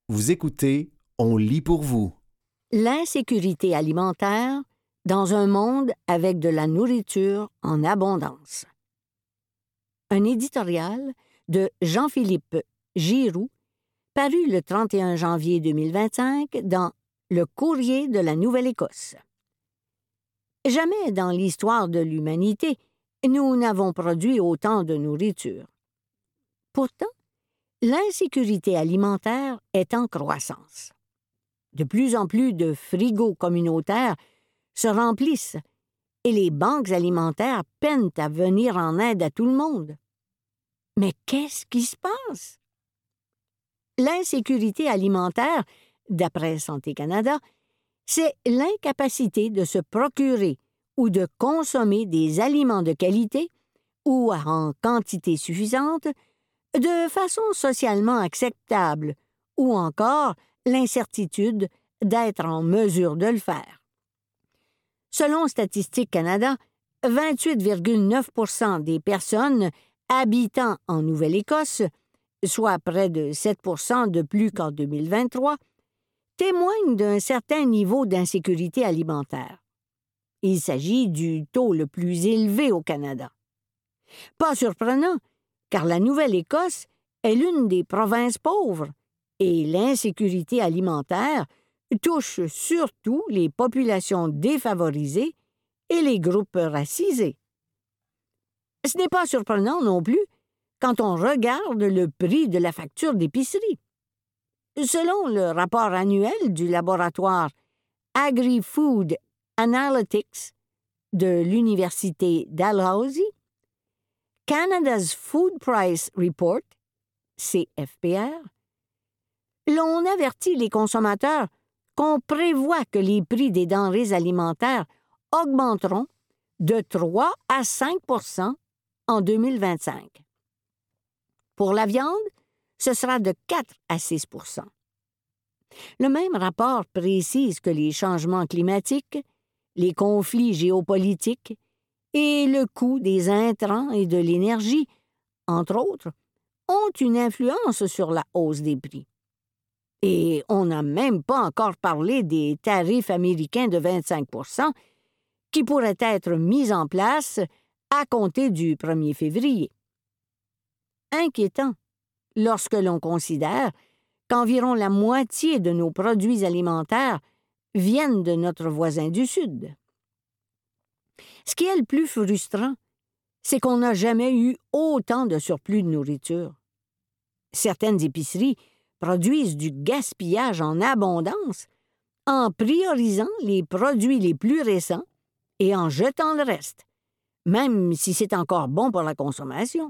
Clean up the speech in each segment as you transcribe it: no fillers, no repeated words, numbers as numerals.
Vous écoutez, on lit pour vous. L'insécurité alimentaire dans un monde avec de la nourriture en abondance. Un éditorial de Jean-Philippe Giroux, paru le 31 janvier 2025 dans Le Courrier de la Nouvelle-Écosse. Jamais dans l'histoire de l'humanité, nous n'avons produit autant de nourriture. Pourtant, l'insécurité alimentaire est en croissance. De plus en plus de frigos communautaires se remplissent et les banques alimentaires peinent à venir en aide à tout le monde. Mais qu'est-ce qui se passe? L'insécurité alimentaire, d'après Santé Canada, c'est l'incapacité de se procurer ou de consommer des aliments de qualité ou en quantité suffisante de façon socialement acceptable ou encore l'incertitude d'être en mesure de le faire. Selon Statistique Canada, 28,9 % des personnes habitant en Nouvelle-Écosse, soit près de 7 % de plus qu'en 2023, témoignent d'un certain niveau d'insécurité alimentaire. Il s'agit du taux le plus élevé au Canada. Pas surprenant, car la Nouvelle-Écosse est l'une des provinces pauvres et l'insécurité alimentaire touche surtout les populations défavorisées et les groupes racisés. Ce n'est pas surprenant non plus quand on regarde le prix de la facture d'épicerie. Selon le rapport annuel du laboratoire Agri-Food Analytics de l'Université Dalhousie, Canada's Food Price Report, CFPR, l'on avertit les consommateurs qu'on prévoit que les prix des denrées alimentaires augmenteront de 3 à 5 % en 2025. Pour la viande, ce sera de 4 à 6 %. Le même rapport précise que les changements climatiques, les conflits géopolitiques et le coût des intrants et de l'énergie, entre autres, ont une influence sur la hausse des prix. Et on n'a même pas encore parlé des tarifs américains de 25 % qui pourraient être mis en place à compter du 1er février. Inquiétant lorsque l'on considère qu'environ la moitié de nos produits alimentaires viennent de notre voisin du Sud. Ce qui est le plus frustrant, c'est qu'on n'a jamais eu autant de surplus de nourriture. Certaines épiceries produisent du gaspillage en abondance en priorisant les produits les plus récents et en jetant le reste, même si c'est encore bon pour la consommation.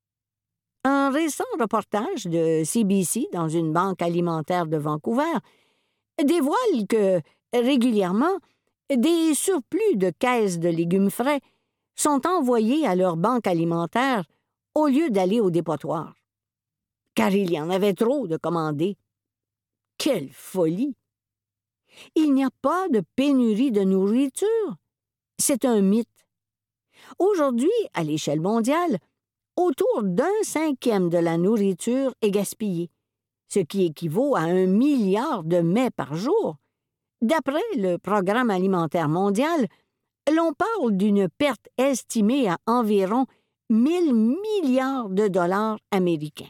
Un récent reportage de CBC dans une banque alimentaire de Vancouver dévoile que, régulièrement, des surplus de caisses de légumes frais sont envoyés à leur banque alimentaire au lieu d'aller au dépotoir. Car il y en avait trop de commandés. Quelle folie! Il n'y a pas de pénurie de nourriture. C'est un mythe. Aujourd'hui, à l'échelle mondiale, autour d'1/5 de la nourriture est gaspillée, ce qui équivaut à 1 milliard de mets par jour. D'après le Programme alimentaire mondial, l'on parle d'une perte estimée à environ 1 000 milliards de dollars américains.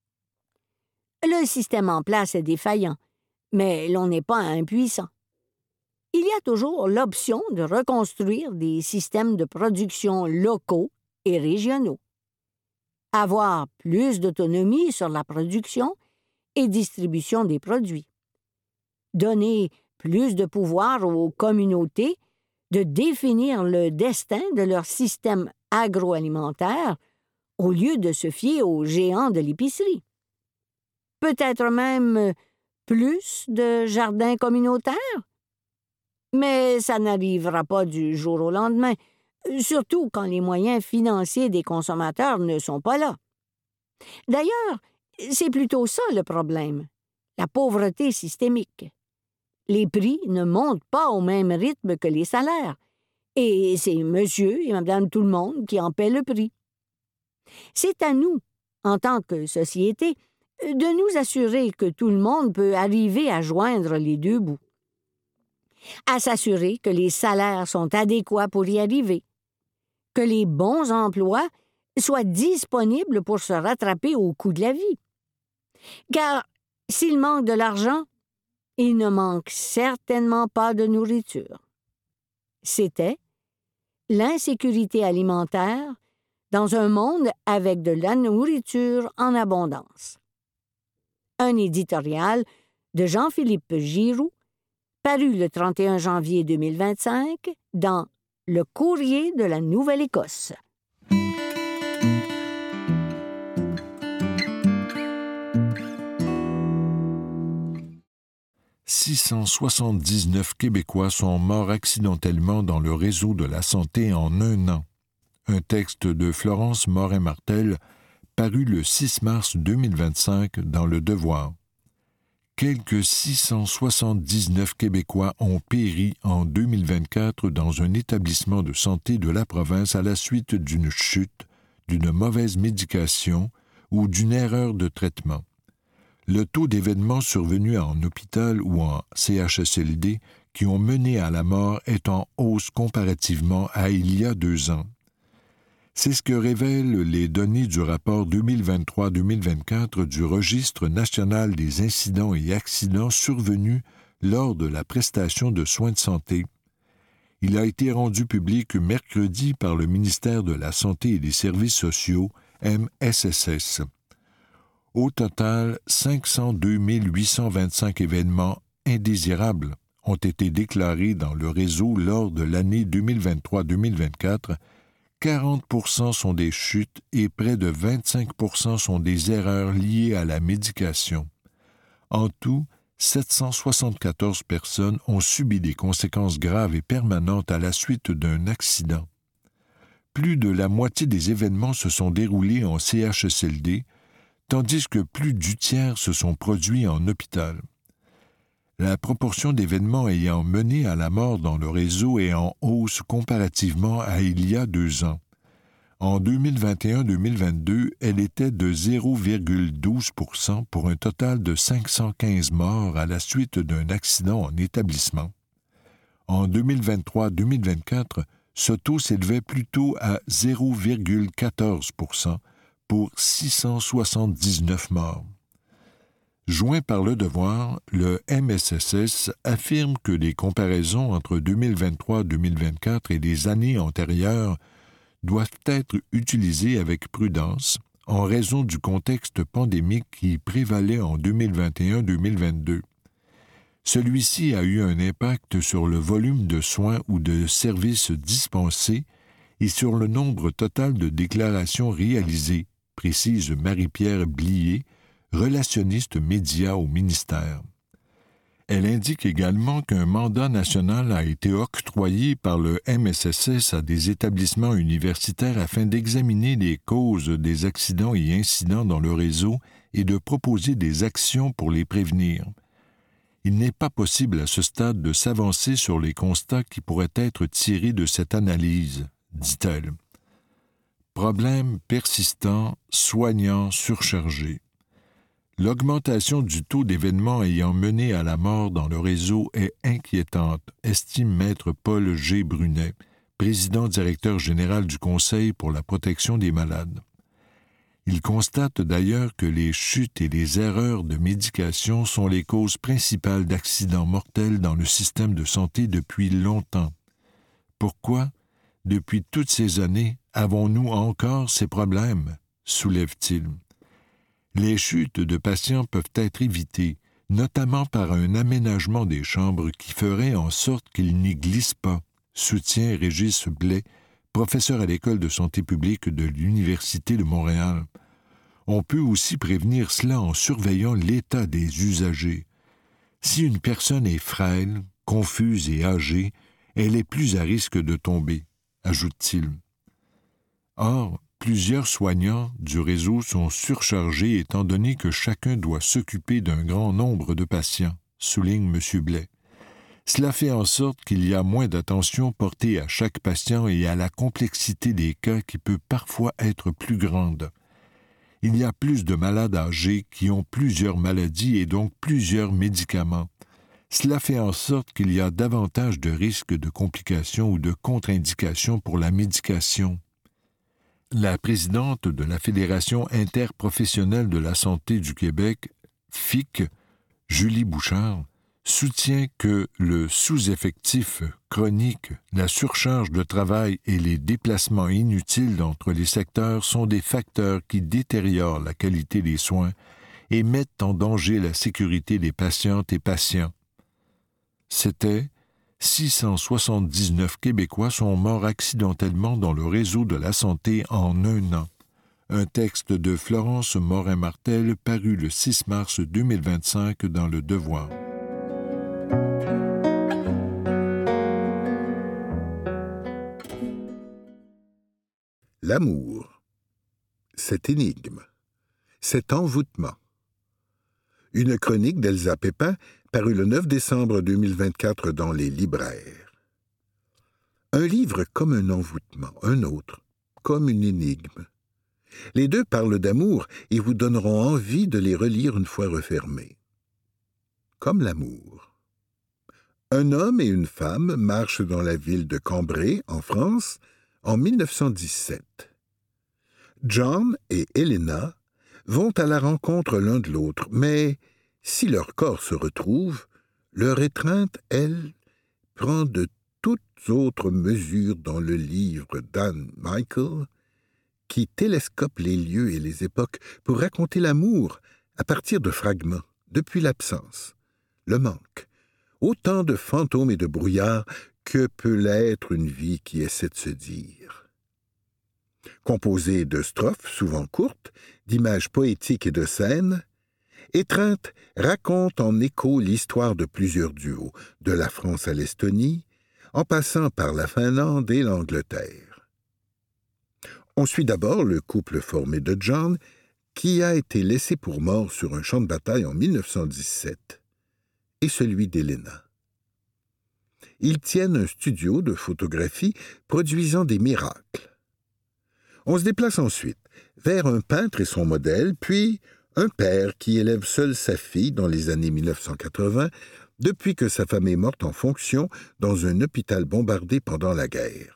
Le système en place est défaillant, mais l'on n'est pas impuissant. Il y a toujours l'option de reconstruire des systèmes de production locaux et régionaux. Avoir plus d'autonomie sur la production et distribution des produits. Donner plus de pouvoir aux communautés de définir le destin de leur système agroalimentaire au lieu de se fier aux géants de l'épicerie. Peut-être même plus de jardins communautaires? Mais ça n'arrivera pas du jour au lendemain, surtout quand les moyens financiers des consommateurs ne sont pas là. D'ailleurs, c'est plutôt ça le problème, la pauvreté systémique. Les prix ne montent pas au même rythme que les salaires, et c'est monsieur et madame tout le monde qui en paient le prix. C'est à nous, en tant que société, de nous assurer que tout le monde peut arriver à joindre les deux bouts, à s'assurer que les salaires sont adéquats pour y arriver, que les bons emplois soient disponibles pour se rattraper au coût de la vie. Car s'il manque de l'argent, il ne manque certainement pas de nourriture. C'était l'insécurité alimentaire dans un monde avec de la nourriture en abondance. Un éditorial de Jean-Philippe Giroux, paru le 31 janvier 2025 dans Le Courrier de la Nouvelle-Écosse. « 679 Québécois sont morts accidentellement dans le réseau de la santé en un an. » Un texte de Florence Morin-Martel, paru le 6 mars 2025 dans Le Devoir. Quelques 679 Québécois ont péri en 2024 dans un établissement de santé de la province à la suite d'une chute, d'une mauvaise médication ou d'une erreur de traitement. Le taux d'événements survenus en hôpital ou en CHSLD qui ont mené à la mort est en hausse comparativement à il y a 2 ans. C'est ce que révèlent les données du rapport 2023-2024 du Registre national des incidents et accidents survenus lors de la prestation de soins de santé. Il a été rendu public mercredi par le ministère de la Santé et des Services sociaux, MSSS. Au total, 502 825 événements indésirables ont été déclarés dans le réseau lors de l'année 2023-2024. 40% sont des chutes et près de 25% sont des erreurs liées à la médication. En tout, 774 personnes ont subi des conséquences graves et permanentes à la suite d'un accident. Plus de la moitié des événements se sont déroulés en CHSLD, tandis que plus du tiers se sont produits en hôpital. La proportion d'événements ayant mené à la mort dans le réseau est en hausse comparativement à il y a 2 ans. En 2021-2022, elle était de 0,12% pour un total de 515 morts à la suite d'un accident en établissement. En 2023-2024, ce taux s'élevait plutôt à 0,14% pour 679 morts. Joint par Le Devoir, le MSSS affirme que les comparaisons entre 2023-2024 et les années antérieures doivent être utilisées avec prudence en raison du contexte pandémique qui prévalait en 2021-2022. Celui-ci a eu un impact sur le volume de soins ou de services dispensés et sur le nombre total de déclarations réalisées, précise Marie-Pierre Blier, relationniste média au ministère. Elle indique également qu'un mandat national a été octroyé par le MSSS à des établissements universitaires afin d'examiner les causes des accidents et incidents dans le réseau et de proposer des actions pour les prévenir. Il n'est pas possible à ce stade de s'avancer sur les constats qui pourraient être tirés de cette analyse, dit-elle. Problème persistant, soignants surchargés. L'augmentation du taux d'événements ayant mené à la mort dans le réseau est inquiétante, estime Maître Paul G. Brunet, président-directeur général du Conseil pour la protection des malades. Il constate d'ailleurs que les chutes et les erreurs de médication sont les causes principales d'accidents mortels dans le système de santé depuis longtemps. Pourquoi, depuis toutes ces années, avons-nous encore ces problèmes? Soulève-t-il. Les chutes de patients peuvent être évitées, notamment par un aménagement des chambres qui ferait en sorte qu'ils n'y glissent pas, soutient Régis Blais, professeur à l'École de santé publique de l'Université de Montréal. On peut aussi prévenir cela en surveillant l'état des usagers. Si une personne est frêle, confuse et âgée, elle est plus à risque de tomber, ajoute-t-il. Or, plusieurs soignants du réseau sont surchargés étant donné que chacun doit s'occuper d'un grand nombre de patients, souligne M. Blais. Cela fait en sorte qu'il y a moins d'attention portée à chaque patient et à la complexité des cas qui peut parfois être plus grande. il y a plus de malades âgés qui ont plusieurs maladies et donc plusieurs médicaments. Cela fait en sorte qu'il y a davantage de risques de complications ou de contre-indications pour la médication. La présidente de la Fédération interprofessionnelle de la santé du Québec, FIC, Julie Bouchard, soutient que le sous-effectif chronique, la surcharge de travail et les déplacements inutiles entre les secteurs sont des facteurs qui détériorent la qualité des soins et mettent en danger la sécurité des patientes et patients. C'était 679 Québécois sont morts accidentellement dans le réseau de la santé en un an. Un texte de Florence Morin-Martel paru le 6 mars 2025 dans Le Devoir. L'amour, cette énigme, cet envoûtement. Une chronique d'Elsa Pépin parue le 9 décembre 2024 dans les libraires. Un livre comme un envoûtement, un autre comme une énigme. Les deux parlent d'amour et vous donneront envie de les relire une fois refermés. Comme l'amour. Un homme et une femme marchent dans la ville de Cambrai, en France, en 1917. John et Helena vont à la rencontre l'un de l'autre, mais si leurs corps se retrouvent, leur étreinte, elle, prend de toutes autres mesures dans le livre d'Anne Michael, qui télescope les lieux et les époques pour raconter l'amour à partir de fragments, depuis l'absence, le manque, autant de fantômes et de brouillards que peut l'être une vie qui essaie de se dire. Composée de strophes, souvent courtes, d'images poétiques et de scènes, Étreinte raconte en écho l'histoire de plusieurs duos, de la France à l'Estonie, en passant par la Finlande et l'Angleterre. On suit d'abord le couple formé de John, qui a été laissé pour mort sur un champ de bataille en 1917, et celui d'Helena. Ils tiennent un studio de photographie produisant des miracles. On se déplace ensuite vers un peintre et son modèle, puis un père qui élève seul sa fille dans les années 1980, depuis que sa femme est morte en fonction dans un hôpital bombardé pendant la guerre.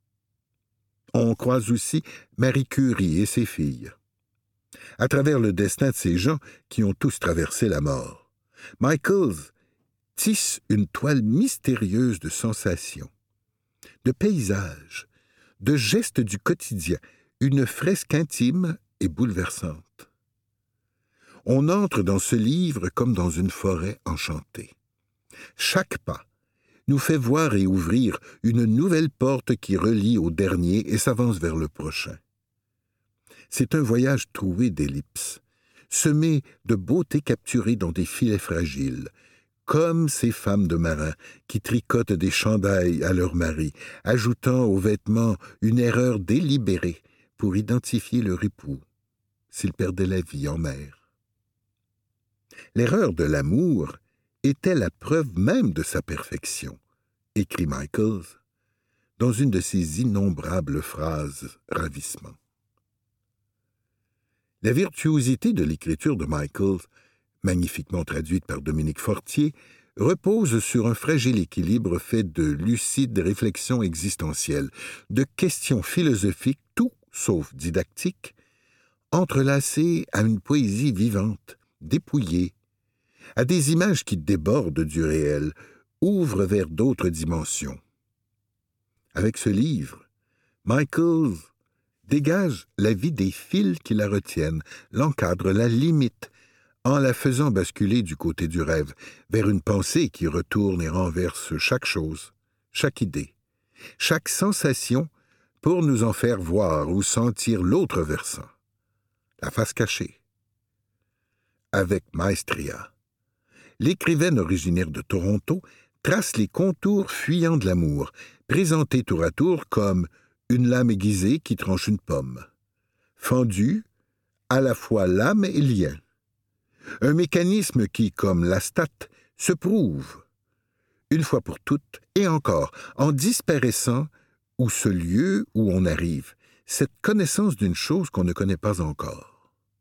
On croise aussi Marie Curie et ses filles. À travers le destin de ces gens qui ont tous traversé la mort, Michaels tisse une toile mystérieuse de sensations, de paysages, de gestes du quotidien, une fresque intime et bouleversante. On entre dans ce livre comme dans une forêt enchantée. Chaque pas nous fait voir et ouvrir une nouvelle porte qui relie au dernier et s'avance vers le prochain. C'est un voyage troué d'ellipses, semé de beautés capturées dans des filets fragiles, comme ces femmes de marins qui tricotent des chandails à leur mari, ajoutant aux vêtements une erreur délibérée pour identifier leur époux, s'il perdait la vie en mer. L'erreur de l'amour était la preuve même de sa perfection, écrit Michaels, dans une de ses innombrables phrases ravissement. La virtuosité de l'écriture de Michaels, magnifiquement traduite par Dominique Fortier, repose sur un fragile équilibre fait de lucides réflexions existentielles, de questions philosophiques, tout sauf didactiques, entrelacées à une poésie vivante, dépouillée, à des images qui débordent du réel, ouvrent vers d'autres dimensions. Avec ce livre, Michaels dégage la vie des fils qui la retiennent, l'encadre, la limite, en la faisant basculer du côté du rêve, vers une pensée qui retourne et renverse chaque chose, chaque idée, chaque sensation, pour nous en faire voir ou sentir l'autre versant, la face cachée. Avec maestria, l'écrivaine originaire de Toronto trace les contours fuyants de l'amour, présentés tour à tour comme une lame aiguisée qui tranche une pomme, fendue, à la fois lame et lien. Un mécanisme qui, comme l'astate, se prouve, une fois pour toutes, et encore, en disparaissant, ou ce lieu où on arrive, cette connaissance d'une chose qu'on ne connaît pas encore.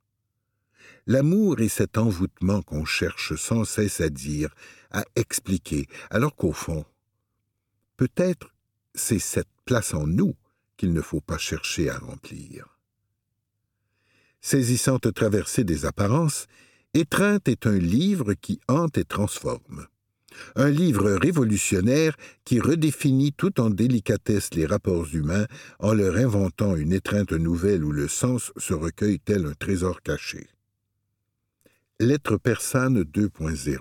L'amour est cet envoûtement qu'on cherche sans cesse à dire, à expliquer, alors qu'au fond, peut-être c'est cette place en nous qu'il ne faut pas chercher à remplir. Saisissante traversée des apparences, Étreinte est un livre qui hante et transforme. Un livre révolutionnaire qui redéfinit tout en délicatesse les rapports humains en leur inventant une étreinte nouvelle où le sens se recueille tel un trésor caché. Lettre persane 2.0.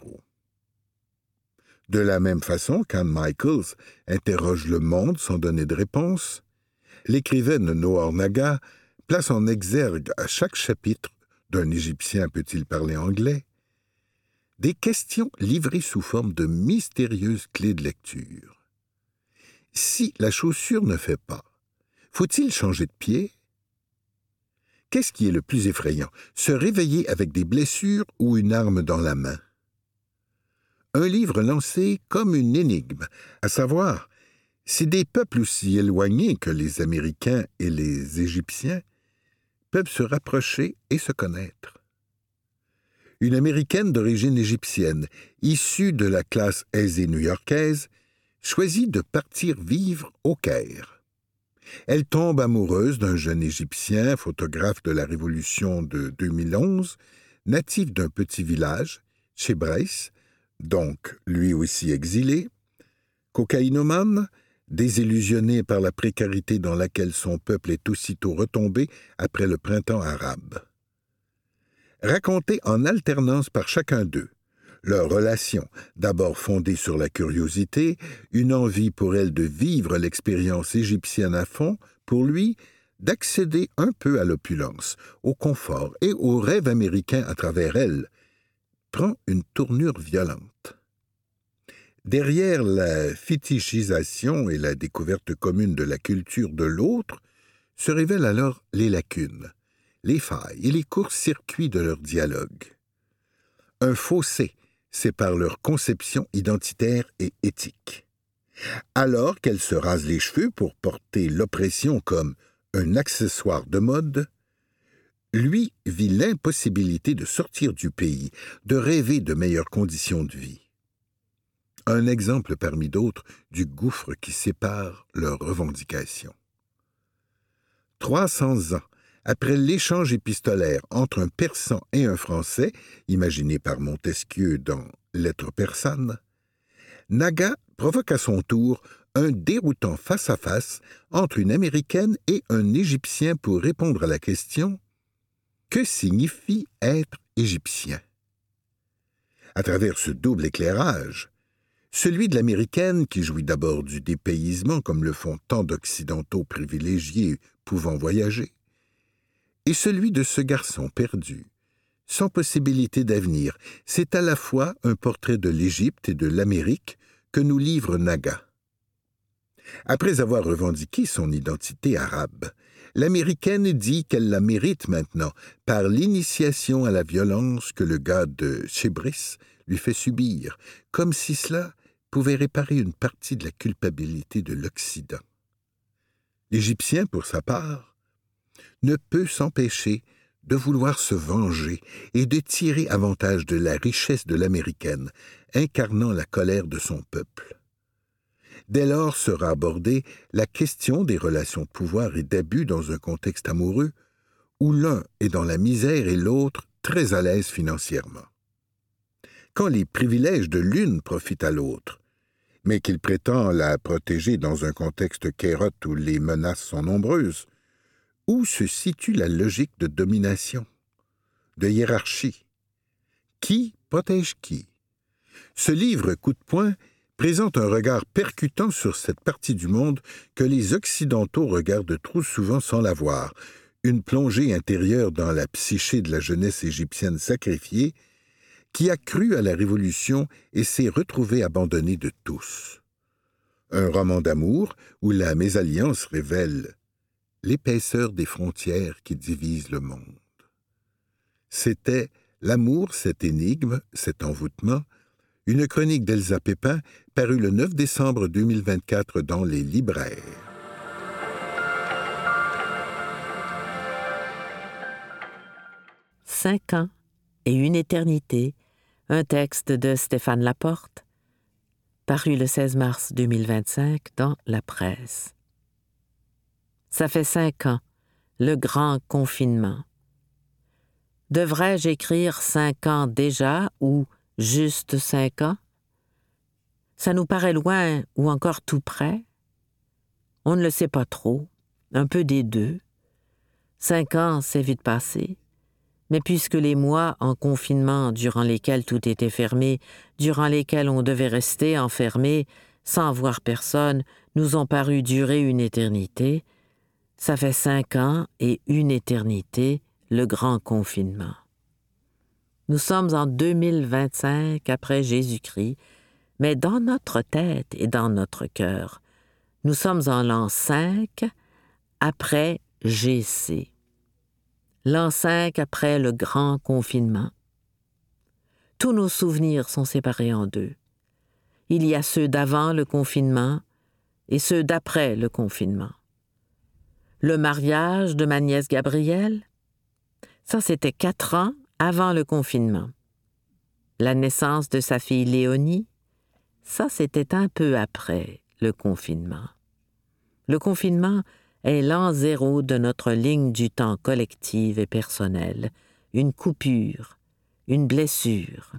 De la même façon qu'Anne Michaels interroge le monde sans donner de réponse, l'écrivaine Noor Naga place en exergue à chaque chapitre d'un Égyptien peut-il parler anglais des questions livrées sous forme de mystérieuses clés de lecture. Si la chaussure ne fait pas, faut-il changer de pied? Qu'est-ce qui est le plus effrayant, se réveiller avec des blessures ou une arme dans la main? Un livre lancé comme une énigme, à savoir, si des peuples aussi éloignés que les Américains et les Égyptiens peuvent se rapprocher et se connaître. Une Américaine d'origine égyptienne, issue de la classe aisée new-yorkaise, choisit de partir vivre au Caire. Elle tombe amoureuse d'un jeune Égyptien, photographe de la Révolution de 2011, natif d'un petit village, Chebris, donc lui aussi exilé, cocaïnomane, désillusionné par la précarité dans laquelle son peuple est aussitôt retombé après le printemps arabe. Racontée en alternance par chacun d'eux, leur relation, d'abord fondée sur la curiosité, une envie pour elle de vivre l'expérience égyptienne à fond, pour lui, d'accéder un peu à l'opulence, au confort et au rêve américain à travers elle, prend une tournure violente. Derrière la fétichisation et la découverte commune de la culture de l'autre, se révèlent alors les lacunes, les failles et les courts-circuits de leur dialogue. Un fossé sépare leur conception identitaire et éthique. Alors qu'elle se rase les cheveux pour porter l'oppression comme un accessoire de mode, lui vit l'impossibilité de sortir du pays, de rêver de meilleures conditions de vie. Un exemple parmi d'autres du gouffre qui sépare leurs revendications. 300 ans après l'échange épistolaire entre un Persan et un Français, imaginé par Montesquieu dans Lettres persanes, Naga provoque à son tour un déroutant face-à-face entre une Américaine et un Égyptien pour répondre à la question « Que signifie être égyptien ?» À travers ce double éclairage, celui de l'Américaine qui jouit d'abord du dépaysement comme le font tant d'Occidentaux privilégiés pouvant voyager, et celui de ce garçon perdu, sans possibilité d'avenir, c'est à la fois un portrait de l'Égypte et de l'Amérique que nous livre Naga. Après avoir revendiqué son identité arabe, l'Américaine dit qu'elle la mérite maintenant par l'initiation à la violence que le gars de Chebris lui fait subir, comme si cela pouvait réparer une partie de la culpabilité de l'Occident. L'Égyptien, pour sa part, ne peut s'empêcher de vouloir se venger et de tirer avantage de la richesse de l'Américaine, incarnant la colère de son peuple. Dès lors sera abordée la question des relations de pouvoir et d'abus dans un contexte amoureux où l'un est dans la misère et l'autre très à l'aise financièrement. Quand les privilèges de l'une profitent à l'autre, mais qu'il prétend la protéger dans un contexte kérote où les menaces sont nombreuses, où se situe la logique de domination, de hiérarchie? Qui protège qui? Ce livre coup de poing présente un regard percutant sur cette partie du monde que les Occidentaux regardent trop souvent sans la voir, une plongée intérieure dans la psyché de la jeunesse égyptienne sacrifiée qui a cru à la Révolution et s'est retrouvée abandonnée de tous. Un roman d'amour où la mésalliance révèle l'épaisseur des frontières qui divisent le monde. C'était L'amour, cette énigme, cet envoûtement, une chronique d'Elsa Pépin parue le 9 décembre 2024 dans les libraires. « 5 ans et une éternité, un texte de Stéphane Laporte, paru le 16 mars 2025 dans La Presse. Ça fait 5 ans, le grand confinement. Devrais-je écrire 5 ans déjà ou juste 5 ans? Ça nous paraît loin ou encore tout près? On ne le sait pas trop, un peu des deux. 5 ans, c'est vite passé. Mais puisque les mois en confinement durant lesquels tout était fermé, durant lesquels on devait rester enfermé, sans voir personne, nous ont paru durer une éternité, ça fait 5 ans et une éternité, le grand confinement. Nous sommes en 2025 après Jésus-Christ, mais dans notre tête et dans notre cœur, nous sommes en l'an 5 après GC. L'an 5 après le grand confinement. Tous nos souvenirs sont séparés en deux. Il y a ceux d'avant le confinement et ceux d'après le confinement. Le mariage de ma nièce Gabrielle, ça c'était 4 ans avant le confinement. La naissance de sa fille Léonie, ça c'était un peu après le confinement. Le confinement est l'an 0 de notre ligne du temps collective et personnelle, une coupure, une blessure.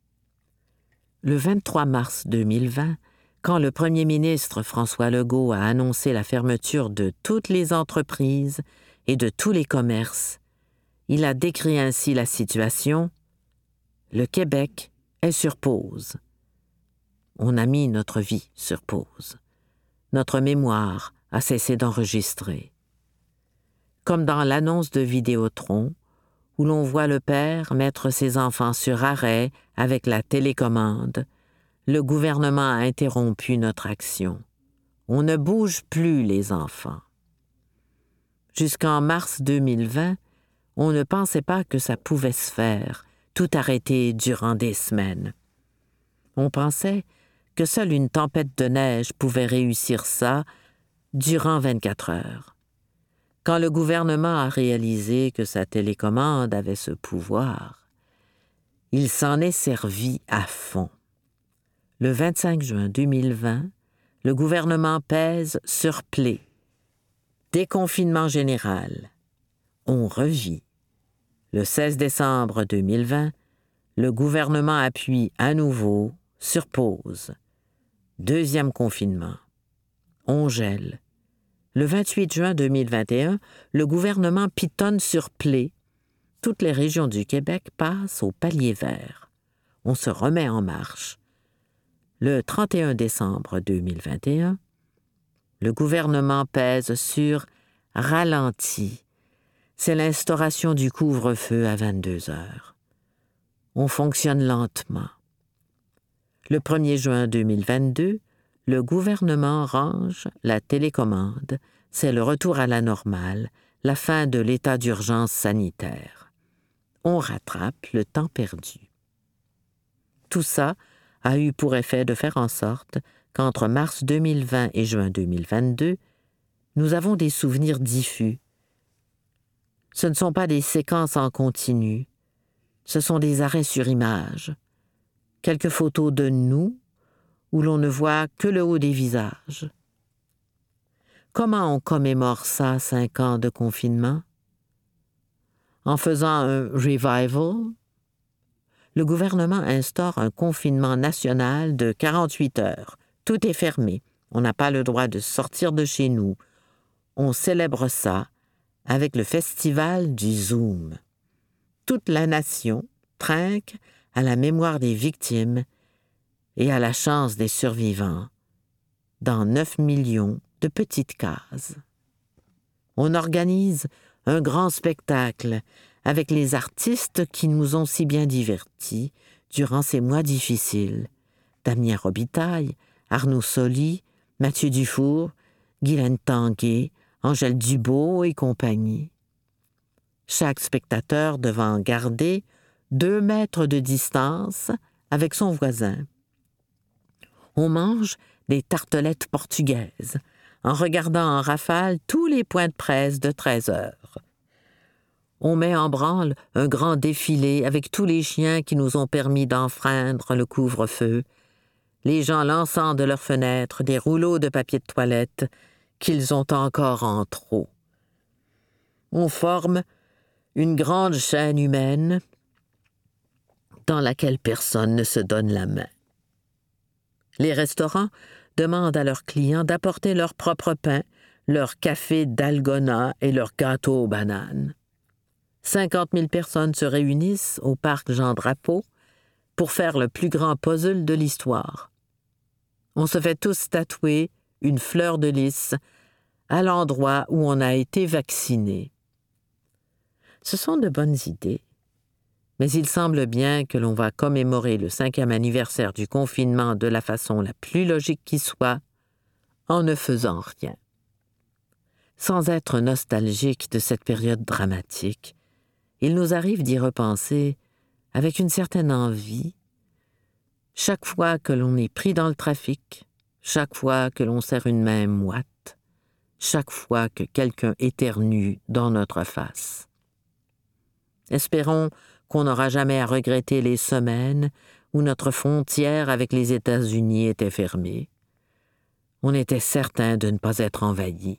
Le 23 mars 2020, quand le premier ministre François Legault a annoncé la fermeture de toutes les entreprises et de tous les commerces, il a décrit ainsi la situation. Le Québec est sur pause. On a mis notre vie sur pause. Notre mémoire a cessé d'enregistrer. Comme dans l'annonce de Vidéotron, où l'on voit le père mettre ses enfants sur arrêt avec la télécommande, le gouvernement a interrompu notre action. On ne bouge plus les enfants. Jusqu'en mars 2020, on ne pensait pas que ça pouvait se faire, tout arrêter durant des semaines. On pensait que seule une tempête de neige pouvait réussir ça durant 24 heures. Quand le gouvernement a réalisé que sa télécommande avait ce pouvoir, il s'en est servi à fond. Le 25 juin 2020, le gouvernement pèse sur play. Déconfinement général. On revit. Le 16 décembre 2020, le gouvernement appuie à nouveau sur pause. Deuxième confinement. On gèle. Le 28 juin 2021, le gouvernement pitonne sur play. Toutes les régions du Québec passent au palier vert. On se remet en marche. Le 31 décembre 2021, le gouvernement pèse sur ralenti. C'est l'instauration du couvre-feu à 22 heures. On fonctionne lentement. Le 1er juin 2022, le gouvernement range la télécommande. C'est le retour à la normale, la fin de l'état d'urgence sanitaire. On rattrape le temps perdu. Tout ça a eu pour effet de faire en sorte qu'entre mars 2020 et juin 2022, nous avons des souvenirs diffus. Ce ne sont pas des séquences en continu, ce sont des arrêts sur image, quelques photos de nous où l'on ne voit que le haut des visages. Comment on commémore ça, 5 ans de confinement? En faisant un revival, le gouvernement instaure un confinement national de 48 heures. Tout est fermé. On n'a pas le droit de sortir de chez nous. On célèbre ça avec le festival du Zoom. Toute la nation trinque à la mémoire des victimes et à la chance des survivants dans 9 millions de petites cases. On organise un grand spectacle avec les artistes qui nous ont si bien divertis durant ces mois difficiles. Damien Robitaille, Arnaud Soli, Mathieu Dufour, Guylaine Tanguay, Angèle Dubois et compagnie. Chaque spectateur devant garder 2 mètres de distance avec son voisin. On mange des tartelettes portugaises, en regardant en rafale tous les points de presse de 13 heures. On met en branle un grand défilé avec tous les chiens qui nous ont permis d'enfreindre le couvre-feu, les gens lançant de leurs fenêtres des rouleaux de papier de toilette qu'ils ont encore en trop. On forme une grande chaîne humaine dans laquelle personne ne se donne la main. Les restaurants demandent à leurs clients d'apporter leur propre pain, leur café d'Algona et leur gâteau aux bananes. 50 000 personnes se réunissent au parc Jean-Drapeau pour faire le plus grand puzzle de l'histoire. On se fait tous tatouer une fleur de lys à l'endroit où on a été vacciné. Ce sont de bonnes idées, mais il semble bien que l'on va commémorer le 5e anniversaire du confinement de la façon la plus logique qui soit, en ne faisant rien. Sans être nostalgique de cette période dramatique, il nous arrive d'y repenser avec une certaine envie. Chaque fois que l'on est pris dans le trafic, chaque fois que l'on serre une main moite, chaque fois que quelqu'un éternue dans notre face. Espérons qu'on n'aura jamais à regretter les semaines où notre frontière avec les États-Unis était fermée. On était certain de ne pas être envahi.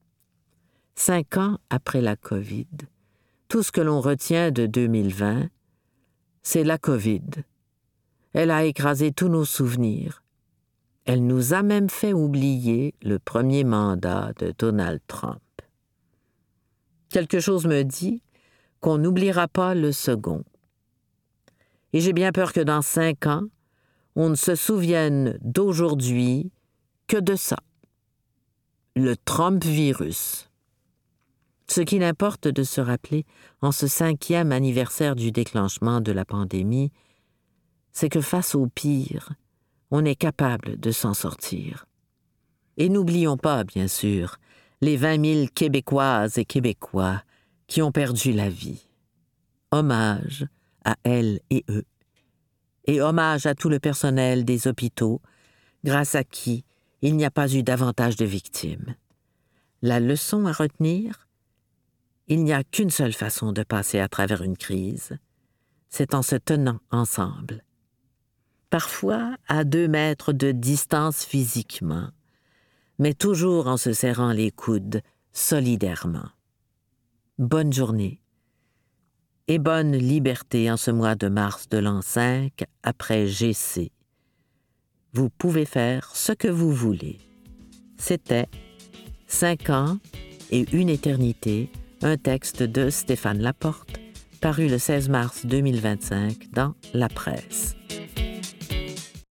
5 ans après la COVID, tout ce que l'on retient de 2020, c'est la COVID. Elle a écrasé tous nos souvenirs. Elle nous a même fait oublier le premier mandat de Donald Trump. Quelque chose me dit qu'on n'oubliera pas le second. Et j'ai bien peur que dans 5 ans, on ne se souvienne d'aujourd'hui que de ça. Le Trump-virus. Ce qu'il importe de se rappeler en ce 5e anniversaire du déclenchement de la pandémie, c'est que face au pire, on est capable de s'en sortir. Et n'oublions pas, bien sûr, les 20 000 Québécoises et Québécois qui ont perdu la vie. Hommage à elles et eux. Et hommage à tout le personnel des hôpitaux, grâce à qui il n'y a pas eu davantage de victimes. La leçon à retenir? Il n'y a qu'une seule façon de passer à travers une crise, c'est en se tenant ensemble. Parfois à 2 mètres de distance physiquement, mais toujours en se serrant les coudes solidairement. Bonne journée et bonne liberté en ce mois de mars de l'an 5 après GC. Vous pouvez faire ce que vous voulez. C'était 5 ans et une éternité, un texte de Stéphane Laporte, paru le 16 mars 2025 dans La Presse.